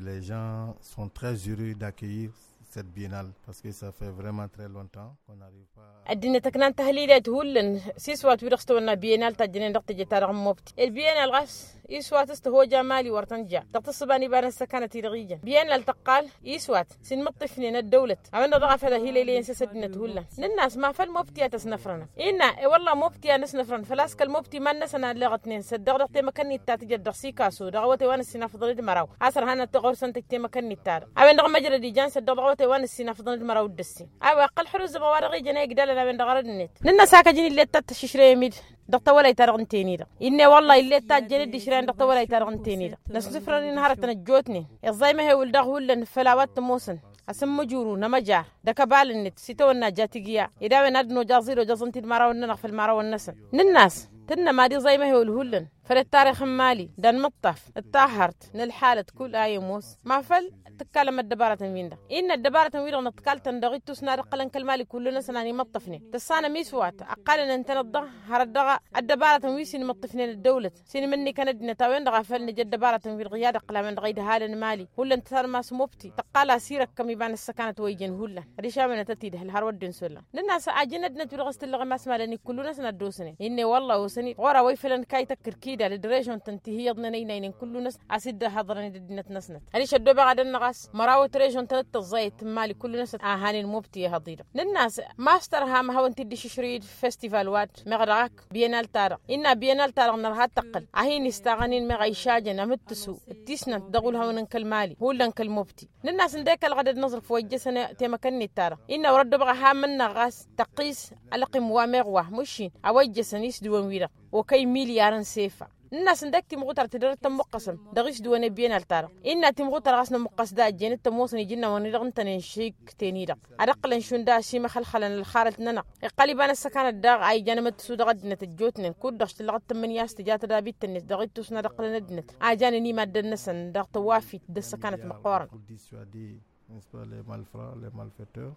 Les gens sont très heureux d'accueillir cette biennale parce que ça fait vraiment très longtemps qu'on n'arrive pas. الدنيا تكنان تهليلات هولن سيسوات ويرستونا بينال تجنين دقت جتار موبتي البينال غاس يسوات استهو جمالي ورتنجا تقتصباني بان السكانة رغيجا بينال تقال يسوات سن مطفنين الدولة عملنا ضغف هذا هي ليلين سسدنا هولن الناس ما فالموبتي تسنفرنا إنا والله موبتي نسنفرن فلاسك الموبتي ما نسنا لغتنين صدق دقت مكاني تاتجد دقسي كاسو دغوتي وانا السنافضل مراو عصر هنا تغور سنتك مكاني تار عملنا مجرى دي جان صدق دغوتي وانا السنافضل مراو دسي أو أقل حروز بوارغي جنا يقدر من دغردنت ننا ساكا جيني اللي تتششري ميد دقت ولا يترغن تاني دا إني والله اللي تاجني دي شرين دقت ولا يترغن تاني دا ناس سفرني نهار تنجوتني الزاي ما هي ولده ولا فلاوات موسن اسم مجورو نمجار دكبال النت سيتو النجاتيجيا اذا ندنو جازيرو جازنتي المراو ننخ المراو النسن الناس تنا ما دي زي ما هي الهلن فالتاريخ مالي دان مطف الطاهرت نالحالة كل موس ما فل تكلم الدبارة تنوين ده إن الدبارة تنوين نتكال تندغي تسنا رقلن كالمالي كلنا سناني مطفني تسانا ميسوات أقال أن أنت نضغ هردغ الدبارة تنوين سين مطفنين الدولة سين مني كانت نتاوين دغا فل نجد دبارة تنوين غيادة قلامن غيد هالن مالي هلا انت ثار ما سموبتي تقال سيرك كم يبان السكانة ويجن هلا ريشا من تتيده الهرود دنسولا للناس أجندنا تلغست اللغة ما اسمها لأني كلنا سندوسني إني والله وسني ورا ويفلن كاي تكركي لدرجة تنتهي يضنين كل ناس أسد حضرني ددنت نسنت هني شدوا بعد النغاس مراوة ريجون تلت الزيت مالي كل ناس هاني المبتي هضيرة للناس ماسترها ما هو انتدي ششريد فيستيفال وات مغرقك بينال تارق إن بينال تارق نرها تقل أهين استغنين مغيشاجة نمتسو التسنة دغولها وننكل مالي هو لنكل مبتي للناس نديك الغدد نظر في وجه سنة تمكنني التارق إن ورد بغا هامن نغاس تقيس ألقم وامغوه مشين أوجه سنيس دوان ويرق وكي مليار سيفا الناس ندك تمغوتر تدر تمقسم دغيش دواني بين التار إن تمغوتر غسنا مقصدا جن تموسني جنا ونرغن تنشيك تنيرا أرقلن شوندا شي مخلخلن الخارت ننا قلبان السكان الداغ أي جنمت سود غدنة الجوتن كودش تلغت تمنيا استجات دابيت النت دغيت تسنا رقلن ندنت أجاني نيما دنسن دغ توافي دسكانت مقارن n'est-ce pas, les malfrats, les malfaiteurs.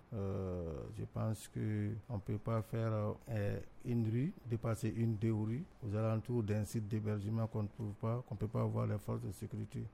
Je pense qu'on ne peut pas faire une rue, dépasser une, deux rues aux alentours d'un site d'hébergement qu'on ne peut pas voir les forces de sécurité.